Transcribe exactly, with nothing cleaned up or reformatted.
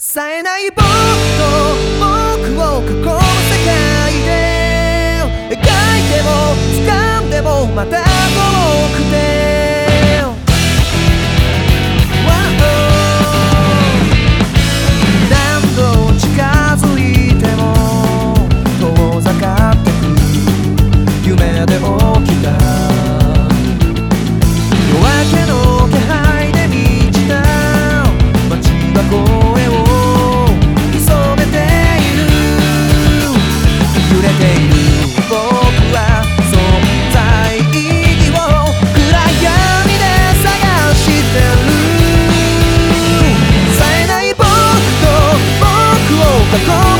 冴えない僕と僕を囲む世界で描いても掴んでもまた遠くて何度近づいても遠ざかってく夢で起きた夜明けの気配で満ちた街は声を潜めている揺れている僕は存在意義を暗闇で探してる冴えない僕と僕を囲む